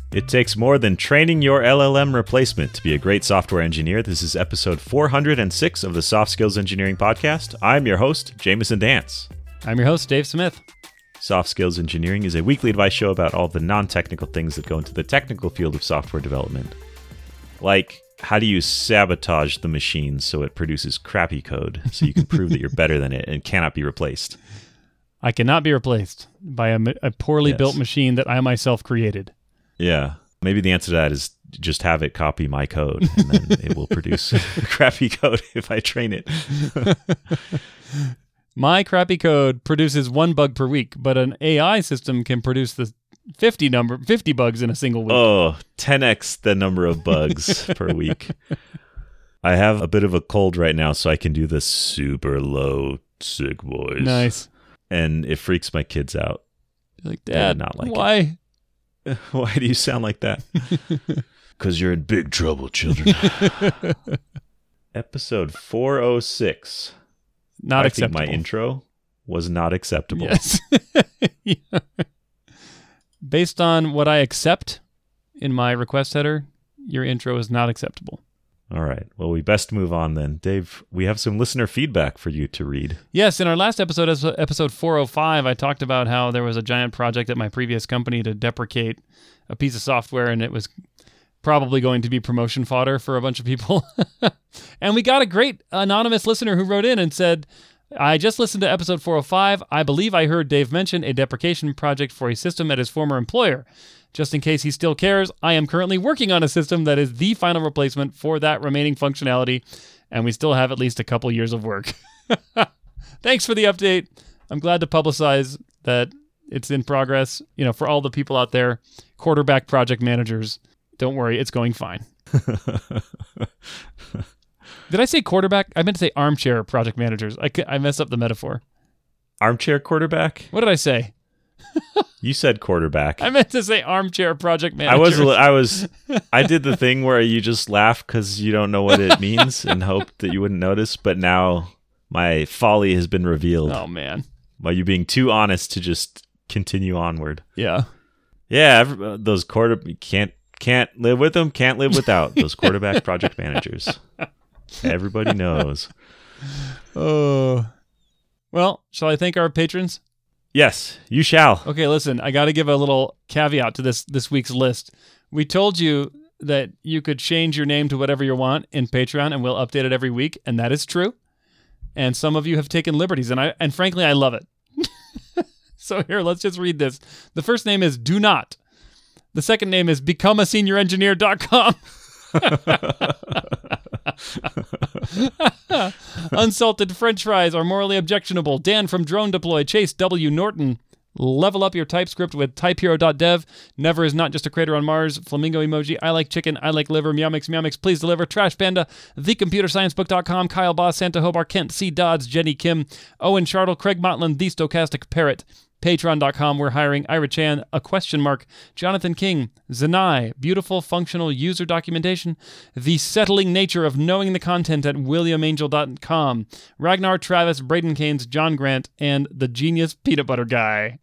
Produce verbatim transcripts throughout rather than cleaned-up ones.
It takes more than training your L L M replacement to be a great software engineer. This is episode four hundred six of the Soft Skills Engineering Podcast. I'm your host, Jameson Dance. I'm your host, Dave Smith. Soft Skills Engineering is a weekly advice show about all the non-technical things that go into the technical field of software development. Like, how do you sabotage the machine so it produces crappy code so you can prove that you're better than it and cannot be replaced? I cannot be replaced by a, a poorly Yes. built machine that I myself created. Yeah. Maybe the answer to that is just have it copy my code, and then it will produce crappy code if I train it. My crappy code produces one bug per week, but an A I system can produce the fifty number, fifty bugs in a single week. Oh, ten x the number of bugs per week. I have a bit of a cold right now, so I can do the super low sick voice. Nice. And it freaks my kids out. You're like, They Dad, would not like it. why? Why do you sound like that? Because you're in big trouble, children. Episode four oh six. Not I acceptable. think my intro was not acceptable. Yes. Yeah. Based on what I accept in my request header, your intro is not acceptable. All right. Well, we best move on then. Dave, we have some listener feedback for you to read. Yes, in our last episode, as- episode four oh five, I talked about how there was a giant project at my previous company to deprecate a piece of software, and it was probably going to be promotion fodder for a bunch of people. And we got a great anonymous listener who wrote in and said, I just listened to episode four oh five. I believe I heard Dave mention a deprecation project for a system at his former employer. Just in case he still cares, I am currently working on a system that is the final replacement for that remaining functionality, and we still have at least a couple years of work. Thanks for the update. I'm glad to publicize that it's in progress. You know, for all the people out there, quarterback project managers, don't worry, it's going fine. Did I say quarterback? I meant to say armchair project managers. I, I messed up the metaphor. Armchair quarterback? What did I say? You said quarterback. I meant to say armchair project I managers. was, a li- I was, I did the thing where you just laugh because you don't know what it means and hope that you wouldn't notice. But now my folly has been revealed Oh, man. by you being too honest to just continue onward. Yeah. Yeah, every, uh, those quarter you can't can't live with them, can't live without those quarterback project managers. Everybody knows. Oh. Well, shall I thank our patrons? Yes, you shall. Okay, listen, I got to give a little caveat to this this week's list. We told you that you could change your name to whatever you want in Patreon, and we'll update it every week, and that is true. And some of you have taken liberties, and I and frankly, I love it. So here, let's just read this. The first name is Do Not. The second name is become a senior engineer dot com. Unsalted French fries are morally objectionable. Dan from Drone Deploy. Chase W. Norton. Level up your TypeScript with type hero dot dev. Never is not just a crater on Mars. Flamingo emoji. I like chicken. I like liver. Meowmix. Meowmix. Please deliver. Trash Panda. the computer science book dot com. Kyle Boss. Santa Hobart. Kent C. Dodds. Jenny Kim. Owen Chartle. Craig Motland. The Stochastic Parrot. Patreon dot com, we're hiring Ira Chan, a question mark, Jonathan King, Zanai, beautiful functional user documentation, the settling nature of knowing the content at william angel dot com, Ragnar Travis, Braden Keynes, John Grant, and the genius peanut butter guy.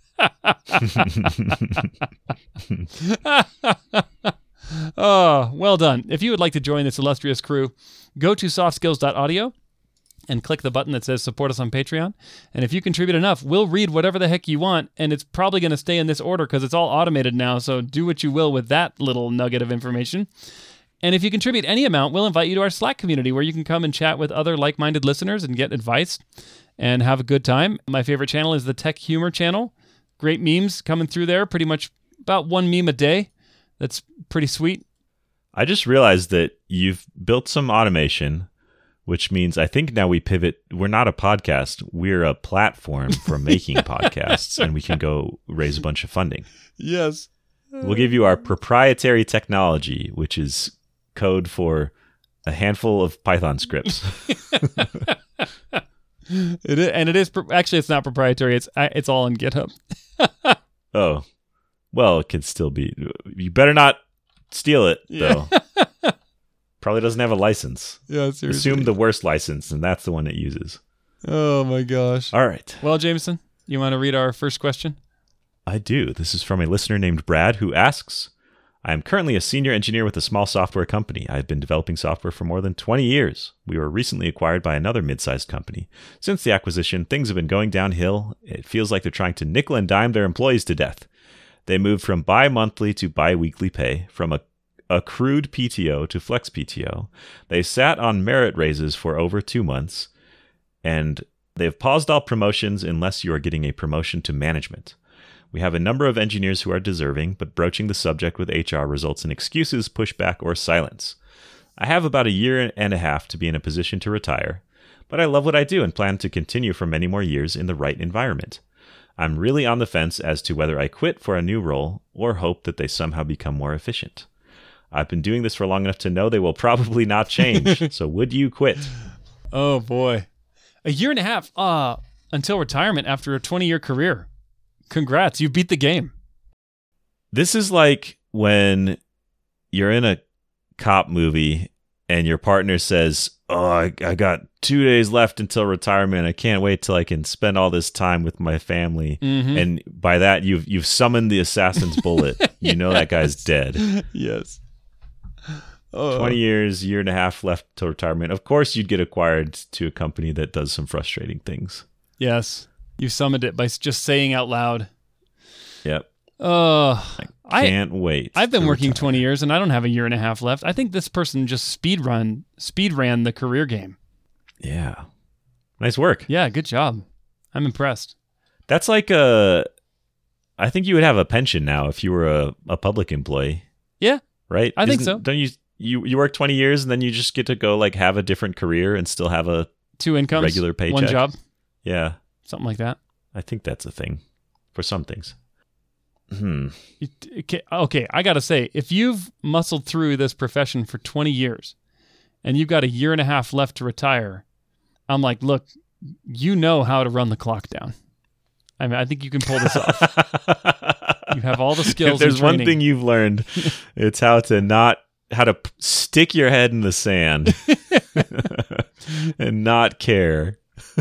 Oh, well done. If you would like to join this illustrious crew, go to soft skills dot audio and click the button that says support us on Patreon. And if you contribute enough, we'll read whatever the heck you want, and it's probably going to stay in this order because it's all automated now, so do what you will with that little nugget of information. And if you contribute any amount, we'll invite you to our Slack community where you can come and chat with other like-minded listeners and get advice and have a good time. My favorite channel is the Tech Humor channel. Great memes coming through there, pretty much about one meme a day. That's pretty sweet. I just realized that you've built some automation, which means I think now we pivot. We're not a podcast. We're a platform for making podcasts, and we can go raise a bunch of funding. Yes. We'll give you our proprietary technology, which is code for a handful of Python scripts. It is, and it is actually it's not proprietary. It's it's all on GitHub. Oh, well, it could still be. You better not steal it, though. Yeah. Probably doesn't have a license. Yeah, seriously. Assume the worst license, and that's the one it uses. Oh my gosh. All right. Well, Jameson, you want to read our first question? I do. This is from a listener named Brad who asks, I am currently a senior engineer with a small software company. I have been developing software for more than twenty years. We were recently acquired by another mid-sized company. Since the acquisition, things have been going downhill. It feels like they're trying to nickel and dime their employees to death. They moved from bi-monthly to bi-weekly pay, from a accrued P T O to flex P T O. They sat on merit raises for over two months, and they've paused all promotions unless you are getting a promotion to management. We have a number of engineers who are deserving, but broaching the subject with H R results in excuses, pushback, or silence. I have about a year and a half to be in a position to retire, but I love what I do and plan to continue for many more years in the right environment. I'm really on the fence as to whether I quit for a new role or hope that they somehow become more efficient. I've been doing this for long enough to know they will probably not change, so would you quit? Oh, boy. A year and a half uh, until retirement after a twenty-year career. Congrats, you beat the game. This is like when you're in a cop movie and your partner says, oh, I, I got two days left until retirement. I can't wait till I can spend all this time with my family. Mm-hmm. And by that, you've you've summoned the assassin's bullet. You yes. know that guy's dead. Yes. Oh. twenty years, year and a half left till retirement. Of course, you'd get acquired to a company that does some frustrating things. Yes. You summoned it by just saying out loud. Yep. Uh, I can't I, wait. I've been working retire. twenty years and I don't have a year and a half left. I think this person just speed run, speed ran the career game. Yeah. Nice work. Yeah, good job. I'm impressed. That's like a, I think you would have a pension now if you were a, a public employee. Yeah. Right? I Isn't, think so. Don't you, you, you work twenty years and then you just get to go like have a different career and still have a two incomes, regular paycheck? One job. Yeah. Something like that. I think that's a thing for some things. Hmm. Okay, okay, I got to say, if you've muscled through this profession for twenty years and you've got a year and a half left to retire, I'm like, look, you know how to run the clock down. I mean, I think you can pull this off. You have all the skills. If there's and one training. thing you've learned, it's how to not, how to p- stick your head in the sand and not care.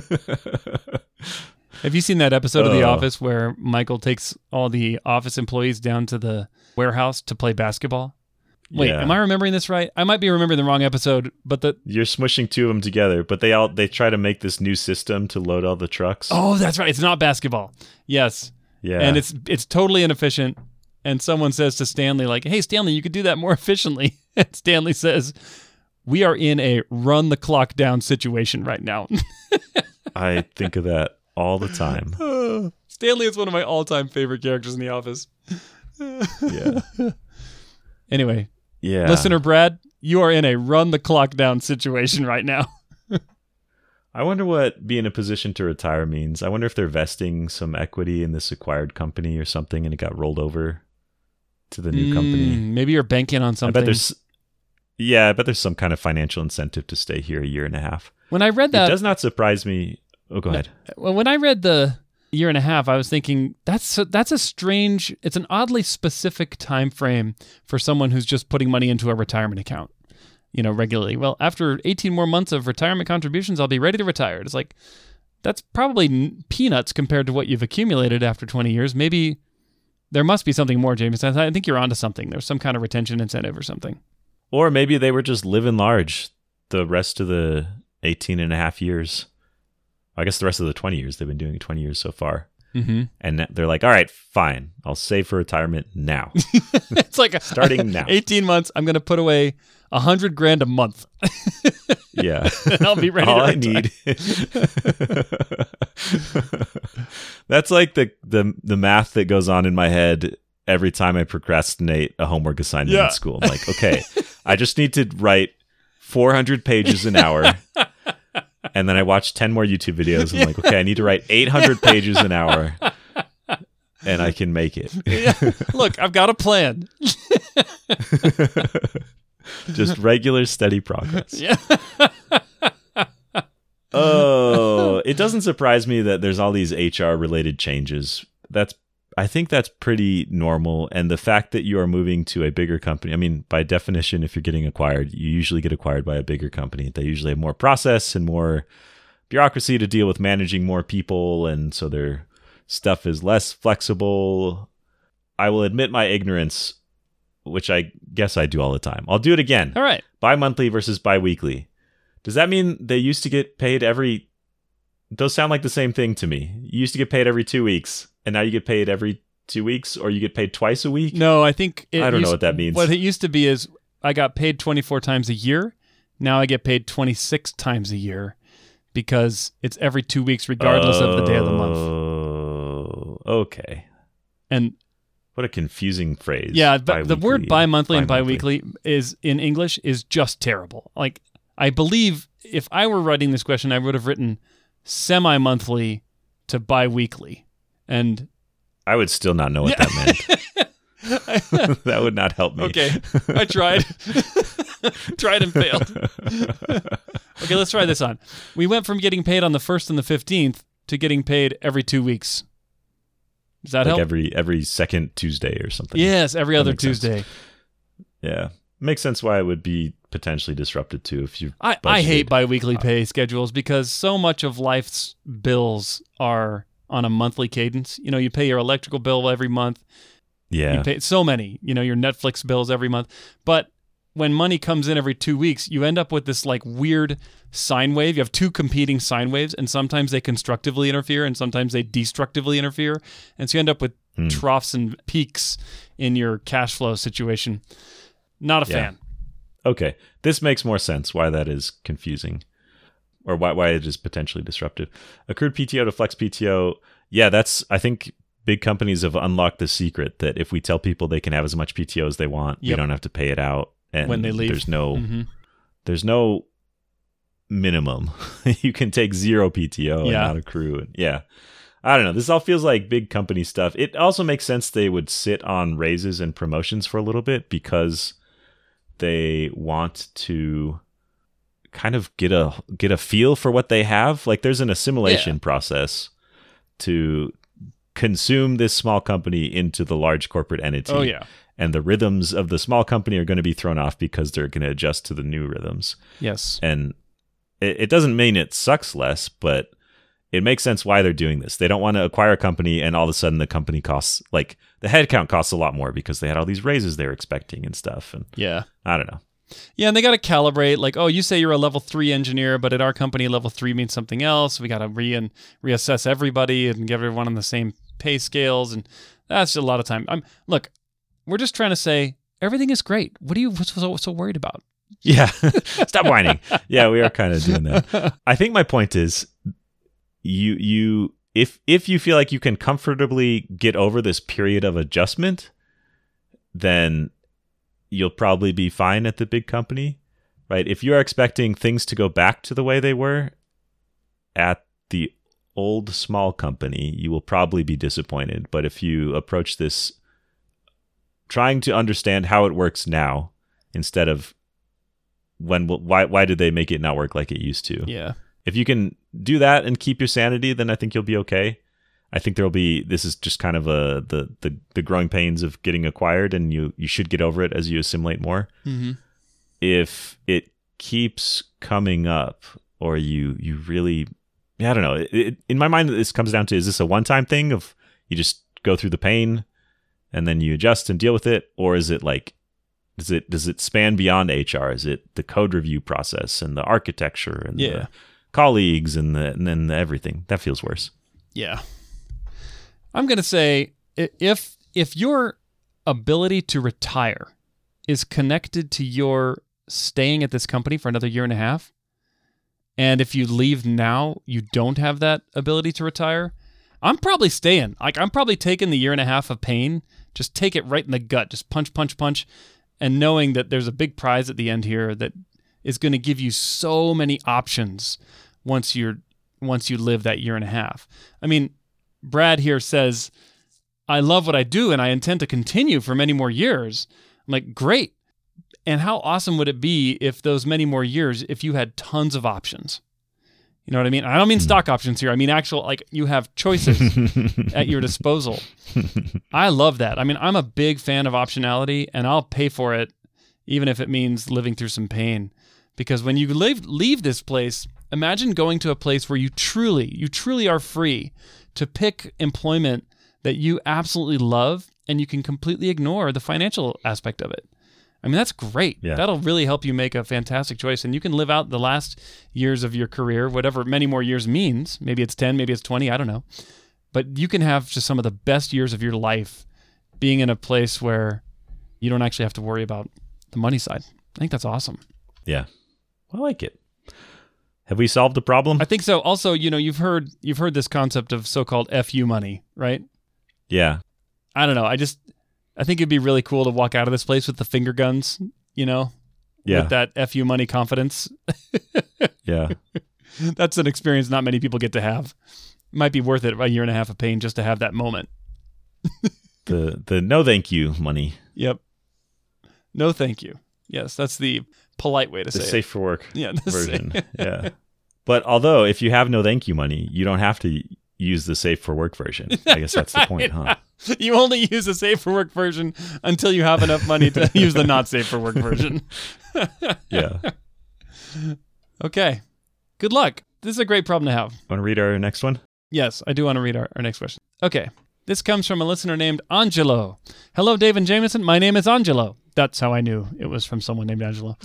Have you seen that episode of The uh, Office where Michael takes all the office employees down to the warehouse to play basketball? Wait, yeah. am I remembering this right? I might be remembering the wrong episode, but the You're smushing two of them together, but they all they try to make this new system to load all the trucks. Oh, that's right. It's not basketball. Yes. Yeah. And it's it's totally inefficient. And someone says to Stanley, like, hey, Stanley, you could do that more efficiently. And Stanley says, we are in a run the clock down situation right now. I think of that all the time. Stanley is one of my all-time favorite characters in The Office. Yeah. Anyway, yeah. Listener Brad, you are in a run the clock down situation right now. I wonder what being in a position to retire means. I wonder if they're vesting some equity in this acquired company or something and it got rolled over to the new mm, company. Maybe you're banking on something. I bet there's Yeah, I bet there's some kind of financial incentive to stay here a year and a half. When I read that, it does not surprise me. Oh, go ahead. Well, when I read the year and a half, I was thinking that's a, that's a strange. It's an oddly specific time frame for someone who's just putting money into a retirement account, you know, regularly. Well, after eighteen more months of retirement contributions, I'll be ready to retire. It's like that's probably peanuts compared to what you've accumulated after twenty years. Maybe there must be something more, James. I think you're onto something. There's some kind of retention incentive or something. Or maybe they were just living large the rest of the eighteen and a half years. I guess the rest of the twenty years. They've been doing twenty years so far. Mm-hmm. And they're like, all right, fine. I'll save for retirement now. It's like a, starting now. eighteen months, I'm going to put away a hundred grand a month. Yeah. And I'll be ready all to I need. That's like the, the, the math that goes on in my head every time I procrastinate a homework assignment yeah. in school. I'm like, okay, I just need to write four hundred pages an hour. And then I watch ten more YouTube videos. I'm like, okay, I need to write eight hundred pages an hour and I can make it. Yeah. Look, I've got a plan. Just regular, steady progress. Yeah. Oh, it doesn't surprise me that there's all these H R related changes. That's I think that's pretty normal. And the fact that you are moving to a bigger company, I mean, by definition, if you're getting acquired, you usually get acquired by a bigger company. They usually have more process and more bureaucracy to deal with managing more people. And so their stuff is less flexible. I will admit my ignorance which I guess I do all the time. I'll do it again. All right. Bi-monthly versus bi-weekly. Does that mean they used to get paid every... Those sound like the same thing to me. You used to get paid every two weeks, and now you get paid every two weeks, or you get paid twice a week? No, I think... It I don't used, know what that means. What it used to be is I got paid twenty-four times a year. Now I get paid twenty-six times a year because it's every two weeks regardless oh, of the day of the month. Oh, okay. And... What a confusing phrase. Yeah, but the word bi-monthly and bi-monthly. bi-weekly is in English is just terrible. Like, I believe if I were writing this question, I would have written semi-monthly to bi-weekly. And I would still not know what that meant. That would not help me. Okay, I tried. Tried and failed. Okay, let's try this on. We went from getting paid on the first and the fifteenth to getting paid every two weeks. Does that like help? every every second Tuesday or something. Yes, every That other makes sense. Tuesday. Yeah. Makes sense why it would be potentially disrupted too if you I, I hate bi-weekly pay schedules because so much of life's bills are on a monthly cadence. You know, you pay your electrical bill every month. Yeah. You pay so many, you know, your Netflix bills every month. But when money comes in every two weeks, you end up with this like weird sine wave. You have two competing sine waves, and sometimes they constructively interfere and sometimes they destructively interfere. And so you end up with Hmm. troughs and peaks in your cash flow situation. Not a Yeah. fan. Okay. This makes more sense why that is confusing or why why it is potentially disruptive. Accrued P T O to flex P T O. Yeah, that's I think big companies have unlocked the secret that if we tell people they can have as much P T O as they want, Yep. we don't have to pay it out. And When they leave. There's no hmm there's no minimum. You can take zero P T O and Yeah. not accrue it. Yeah. I don't know. This all feels like big company stuff. It also makes sense they would sit on raises and promotions for a little bit because they want to kind of get a get a feel for what they have. Like there's an assimilation Yeah. process to consume this small company into the large corporate entity. Oh, yeah. And the rhythms of the small company are going to be thrown off because they're going to adjust to the new rhythms. Yes. And it, it doesn't mean it sucks less, but it makes sense why they're doing this. They don't want to acquire a company and all of a sudden the company costs, like the headcount costs a lot more because they had all these raises they were expecting and stuff. And Yeah. I don't know. Yeah, and they got to calibrate. Like, oh, you say you're a level three engineer, but at our company, level three means something else. We got to re and reassess everybody and get everyone on the same pay scales, and that's a lot of time. I'm look, we're just trying to say everything is great. What are you what's so, so worried about? Yeah. Stop whining. Yeah, we are kind of doing that. I think my point is you you if if you feel like you can comfortably get over this period of adjustment, then you'll probably be fine at the big company, right? If you are expecting things to go back to the way they were at the old small company, you will probably be disappointed. But if you approach this trying to understand how it works now instead of when why why did they make it not work like it used to? Yeah. If you can do that and keep your sanity, then I think you'll be okay. I think there'll be this is just kind of a the the, the growing pains of getting acquired, and you you should get over it as you assimilate more. Mm-hmm. If it keeps coming up, or you you really, yeah, I don't know. It, it, in my mind, this comes down to: is this a one time thing of you just go through the pain and then you adjust and deal with it, or is it like does it does it span beyond H R? Is it the code review process and the architecture and Yeah. the colleagues and the and then the everything? That feels worse. Yeah. I'm going to say i- if if your ability to retire is connected to your staying at this company for another year and a half, and if you leave now, you don't have that ability to retire, I'm probably staying. Like I'm probably taking the year and a half of pain, just take it right in the gut, just punch, punch, punch, and knowing that there's a big prize at the end here that is going to give you so many options once you're once you live that year and a half. I mean, Brad here says, I love what I do and I intend to continue for many more years. I'm like, great. And how awesome would it be if those many more years, if you had tons of options? You know what I mean? I don't mean stock options here. I mean actual, like you have choices at your disposal. I love that. I mean, I'm a big fan of optionality and I'll pay for it even if it means living through some pain. Because when you leave, leave this place, imagine going to a place where you truly, you truly are free to pick employment that you absolutely love and you can completely ignore the financial aspect of it. I mean, that's great. Yeah. That'll really help you make a fantastic choice, and you can live out the last years of your career, whatever many more years means. Maybe it's ten, maybe it's twenty, I don't know. But you can have just some of the best years of your life being in a place where you don't actually have to worry about the money side. I think that's awesome. Yeah. I like it. Have we solved the problem? I think so. Also, you know, you've heard you've heard this concept of so-called F U money, right? Yeah. I don't know. I just I think it'd be really cool to walk out of this place with the finger guns, you know, Yeah. with that F U money confidence. Yeah. That's an experience not many people get to have. Might be worth it a year and a half of pain just to have that moment. The the no thank you money. Yep. No, thank you. Yes, that's the polite way to The say safe it. for work Yeah, the version. safe- Yeah. But although if you have no thank you money, you don't have to use the safe for work version. I guess that's the point, huh? You only use the safe for work version until you have enough money to use the not safe for work version. Yeah. Okay. Good luck. This is a great problem to have. Want to read our next one? Yes, I do want to read our, our next question. Okay. This comes from a listener named Angelo. Hello, Dave and Jameson. My name is Angelo. That's how I knew it was from someone named Angelo.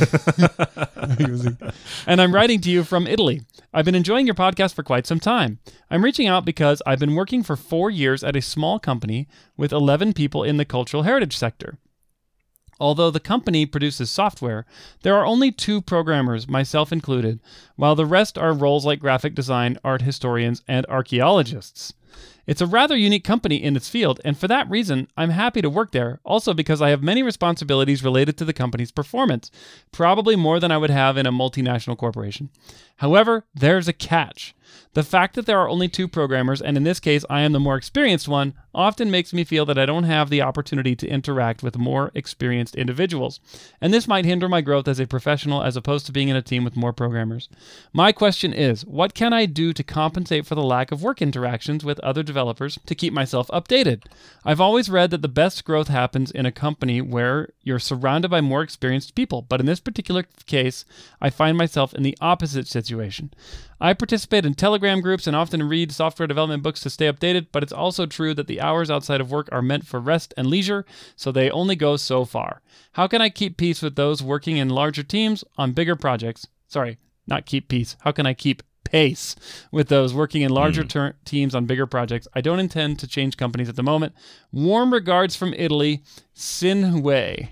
And I'm writing to you from Italy. I've been enjoying your podcast for quite some time. I'm reaching out because I've been working for four years at a small company with eleven people in the cultural heritage sector. Although the company produces software, there are only two programmers, myself included, while the rest are roles like graphic design, art historians, and archaeologists. It's a rather unique company in its field, and for that reason, I'm happy to work there, also because I have many responsibilities related to the company's performance, probably more than I would have in a multinational corporation. However, there's a catch. The fact that there are only two programmers, and in this case I am the more experienced one, often makes me feel that I don't have the opportunity to interact with more experienced individuals. And this might hinder my growth as a professional as opposed to being in a team with more programmers. My question is, what can I do to compensate for the lack of work interactions with other developers to keep myself updated? I've always read that the best growth happens in a company where you're surrounded by more experienced people, but in this particular case, I find myself in the opposite situation. I participate in Telegram groups and often read software development books to stay updated, but it's also true that the hours outside of work are meant for rest and leisure, so they only go so far. How can I keep peace with those working in larger teams on bigger projects? Sorry, not keep peace. How can I keep pace with those working in larger Mm. ter- teams on bigger projects? I don't intend to change companies at the moment. Warm regards from Italy, Sinhui.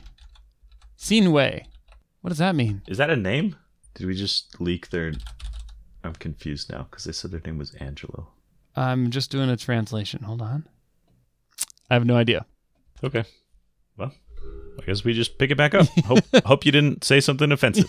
Sinhui. What does that mean? Is that a name? Did we just leak their... I'm confused now because they said their name was Angelo. I'm just doing a translation. Hold on. I have no idea. Okay. Well, I guess we just pick it back up. Hope hope you didn't say something offensive.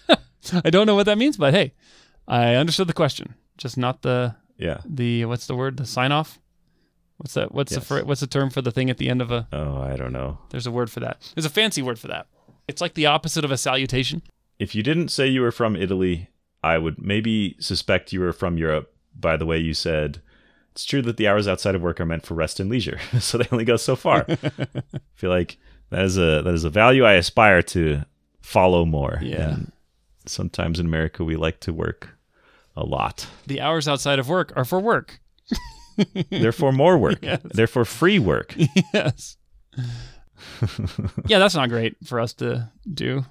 I don't know what that means, but hey, I understood the question. Just not the Yeah. the what's the word? The sign off. What's that? What's Yes. the fr- what's the term for the thing at the end of a? Oh, I don't know. There's a word for that. There's a fancy word for that. It's like the opposite of a salutation. If you didn't say you were from Italy, I would maybe suspect you were from Europe by the way you said, it's true that the hours outside of work are meant for rest and leisure, so they only go so far. I feel like that is a that is a value I aspire to follow more. Yeah. And sometimes in America, we like to work a lot. The hours outside of work are for work. Therefore, more work. Yes. Therefore, free work. Yes. Yeah, that's not great for us to do.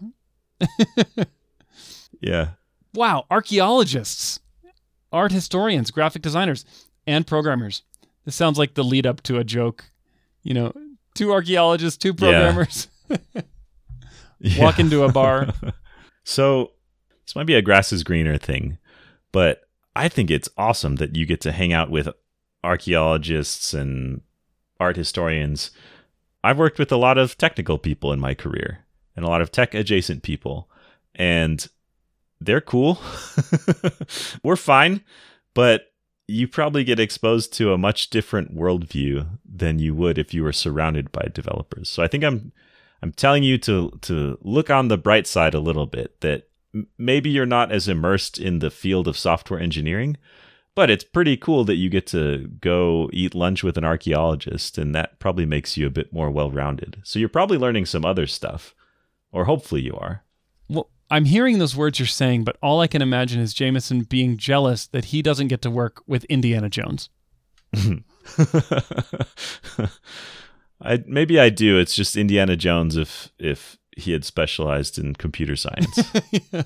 Yeah. Wow, archaeologists, art historians, graphic designers, and programmers. This sounds like the lead up to a joke. You know, two archaeologists, two programmers Yeah. walk into a bar. So this might be a grass is greener thing, but I think it's awesome that you get to hang out with archaeologists and art historians. I've worked with a lot of technical people in my career and a lot of tech adjacent people, and they're cool. We're fine, but you probably get exposed to a much different worldview than you would if you were surrounded by developers. So I think I'm I'm telling you to to look on the bright side a little bit, that m- maybe you're not as immersed in the field of software engineering, but it's pretty cool that you get to go eat lunch with an archaeologist, and that probably makes you a bit more well-rounded. So you're probably learning some other stuff, or hopefully you are. Well, I'm hearing those words you're saying, but all I can imagine is Jameson being jealous that he doesn't get to work with Indiana Jones. I maybe I do. It's just Indiana Jones if if he had specialized in computer science. Yeah.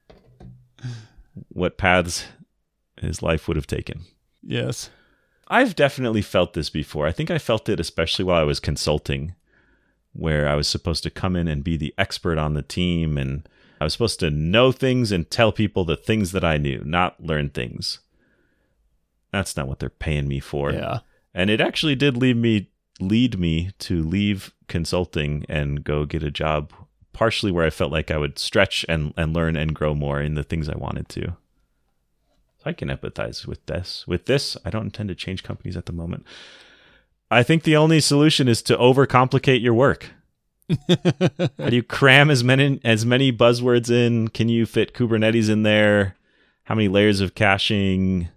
What paths his life would have taken. Yes. I've definitely felt this before. I think I felt it especially while I was consulting, where I was supposed to come in and be the expert on the team, and I was supposed to know things and tell people the things that I knew, not learn things. That's not what they're paying me for. Yeah. And it actually did lead me lead me to leave consulting and go get a job, partially where I felt like I would stretch and, and learn and grow more in the things I wanted to. So I can empathize with this. With this, I don't intend to change companies at the moment. I think the only solution is to overcomplicate your work. How do you cram as many as many buzzwords in? Can you fit Kubernetes in there? How many layers of caching?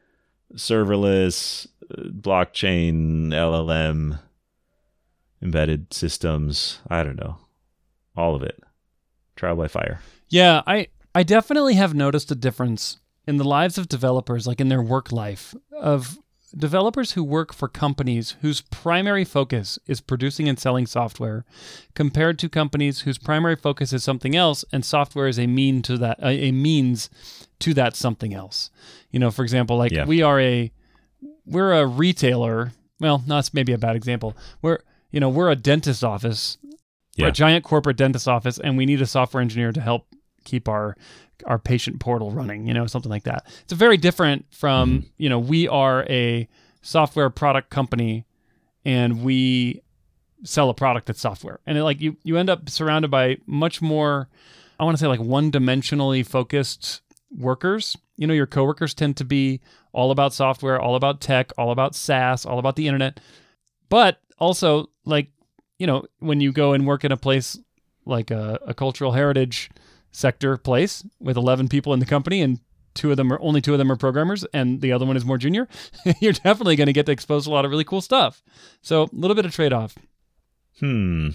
Serverless, blockchain, L L M, embedded systems. I don't know. All of it. Trial by fire. Yeah, I, I definitely have noticed a difference in the lives of developers, like in their work life, of developers who work for companies whose primary focus is producing and selling software, compared to companies whose primary focus is something else, and software is a mean to that, a, a means to that something else. You know, for example, like yeah. we are a, we're a retailer. Well, no, that's maybe a bad example. We're, you know, we're a dentist office, yeah. we're a giant corporate dentist office, and we need a software engineer to help keep our our patient portal running, you know, something like that. It's very different from, mm-hmm. you know, we are a software product company and we sell a product that's software. And it, like you, you end up surrounded by much more, I want to say like one-dimensionally focused workers. You know, your coworkers tend to be all about software, all about tech, all about SaaS, all about the internet. But also like, you know, when you go and work in a place like a, a cultural heritage sector place with eleven people in the company and two of them are only two of them are programmers and the other one is more junior, you're definitely going to get to expose a lot of really cool stuff. So a little bit of trade-off. Hmm.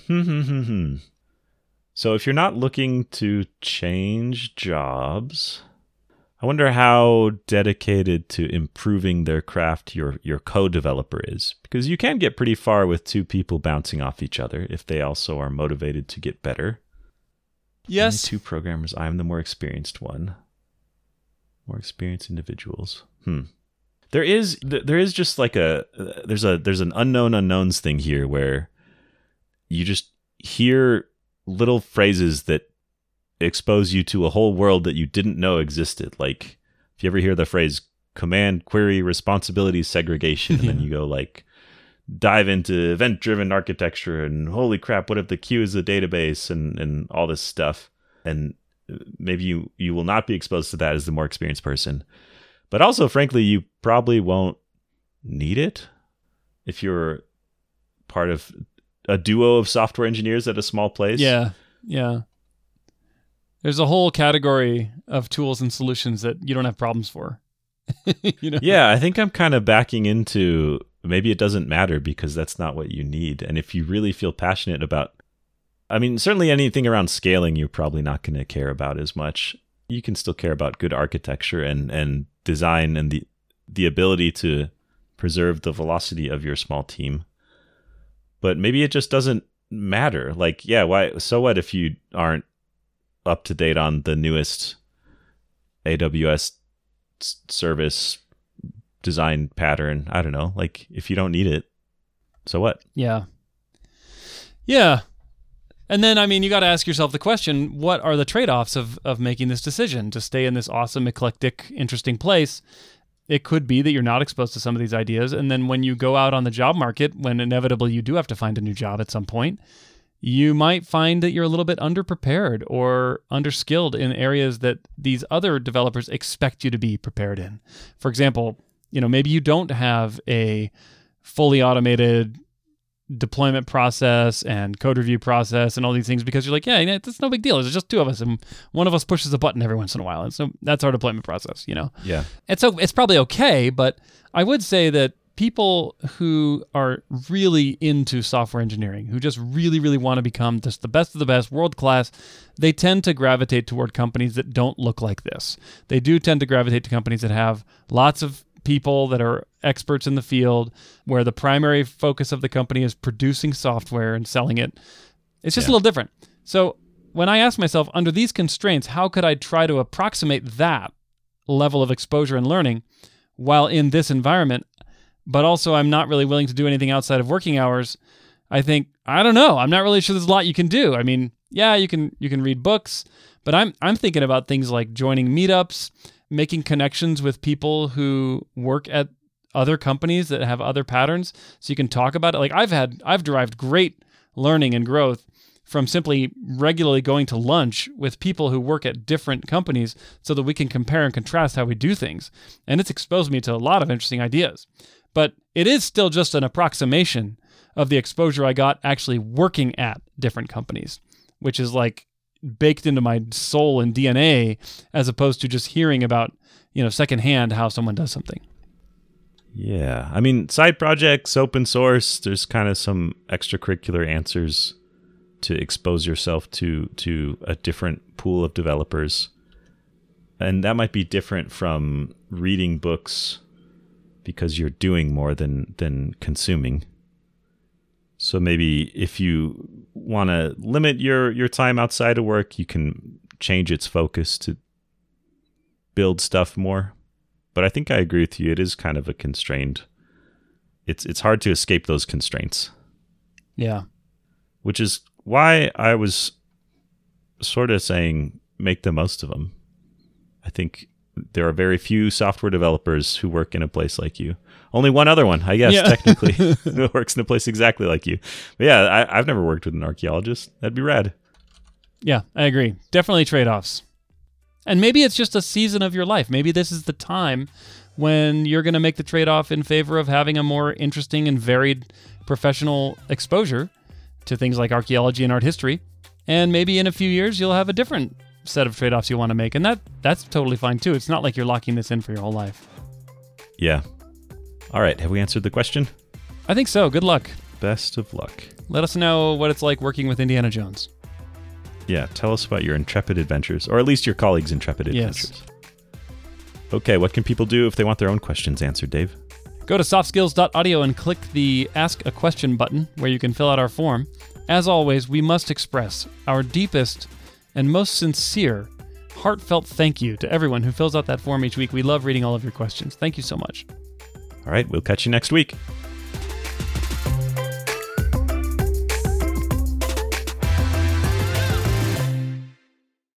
So if you're not looking to change jobs, I wonder how dedicated to improving their craft your, your co-developer is. Because you can get pretty far with two people bouncing off each other if they also are motivated to get better. Yes. Only two programmers. I'm the more experienced one. More experienced individuals. Hmm. There is there is just like a there's a there's an unknown unknowns thing here where you just hear little phrases that expose you to a whole world that you didn't know existed. Like if you ever hear the phrase command query responsibility segregation, and then you go like dive into event-driven architecture and holy crap, what if the queue is a database and, and all this stuff. And maybe you, you will not be exposed to that as the more experienced person. But also, frankly, you probably won't need it if you're part of a duo of software engineers at a small place. Yeah, yeah. There's a whole category of tools and solutions that you don't have problems for. You know? Yeah, I think I'm kind of backing into maybe it doesn't matter because that's not what you need. And if you really feel passionate about, I mean, certainly anything around scaling, you're probably not going to care about as much. You can still care about good architecture and, and design and the, the ability to preserve the velocity of your small team. But maybe it just doesn't matter. Like, yeah, why? So what if you aren't up to date on the newest A W S service design pattern? I don't know. Like, if you don't need it, so what? Yeah. Yeah. And then, I mean, you got to ask yourself the question, what are the trade-offs of, of making this decision to stay in this awesome, eclectic, interesting place? It could be that you're not exposed to some of these ideas. And then when you go out on the job market, when inevitably you do have to find a new job at some point, you might find that you're a little bit underprepared or underskilled in areas that these other developers expect you to be prepared in. For example, you know, maybe you don't have a fully automated deployment process and code review process and all these things because you're like, yeah, it's no big deal. There's just two of us and one of us pushes a button every once in a while. And so that's our deployment process, you know? Yeah. And so it's probably okay, but I would say that people who are really into software engineering, who just really, really want to become just the best of the best, world class, they tend to gravitate toward companies that don't look like this. They do tend to gravitate to companies that have lots of people that are experts in the field, where the primary focus of the company is producing software and selling it. It's just yeah. a little different. So when I ask myself, under these constraints, how could I try to approximate that level of exposure and learning while in this environment, but also I'm not really willing to do anything outside of working hours? I think, I don't know. I'm not really sure there's a lot you can do. I mean, yeah, you can you can read books, but I'm I'm thinking about things like joining meetups, making connections with people who work at other companies that have other patterns, so you can talk about it. Like I've had, I've derived great learning and growth from simply regularly going to lunch with people who work at different companies so that we can compare and contrast how we do things. And it's exposed me to a lot of interesting ideas. But it is still just an approximation of the exposure I got actually working at different companies, which is like baked into my soul and D N A, as opposed to just hearing about, you know, secondhand how someone does something. Yeah. I mean, side projects, open source, there's kind of some extracurricular answers to expose yourself to to a different pool of developers. And that might be different from reading books because you're doing more than than consuming. So maybe if you want to limit your, your time outside of work, you can change its focus to build stuff more. But I think I agree with you. It is kind of a constrained. It's it's hard to escape those constraints. Yeah. Which is why I was sort of saying make the most of them. I think there are very few software developers who work in a place like you. Only one other one, I guess, yeah. technically, who works in a place exactly like you. But yeah, I, I've never worked with an archaeologist. That'd be rad. Yeah, I agree. Definitely trade-offs. And maybe it's just a season of your life. Maybe this is the time when you're going to make the trade-off in favor of having a more interesting and varied professional exposure to things like archaeology and art history. And maybe in a few years, you'll have a different set of trade-offs you want to make. And that that's totally fine, too. It's not like you're locking this in for your whole life. Yeah. All right. Have we answered the question? I think so. Good luck. Best of luck. Let us know what it's like working with Indiana Jones. Yeah, tell us about your intrepid adventures, or at least your colleagues' intrepid adventures. Yes. Okay, what can people do if they want their own questions answered, Dave? Go to softskills dot audio and click the Ask a Question button where you can fill out our form. As always, we must express our deepest and most sincere, heartfelt thank you to everyone who fills out that form each week. We love reading all of your questions. Thank you so much. All right, we'll catch you next week.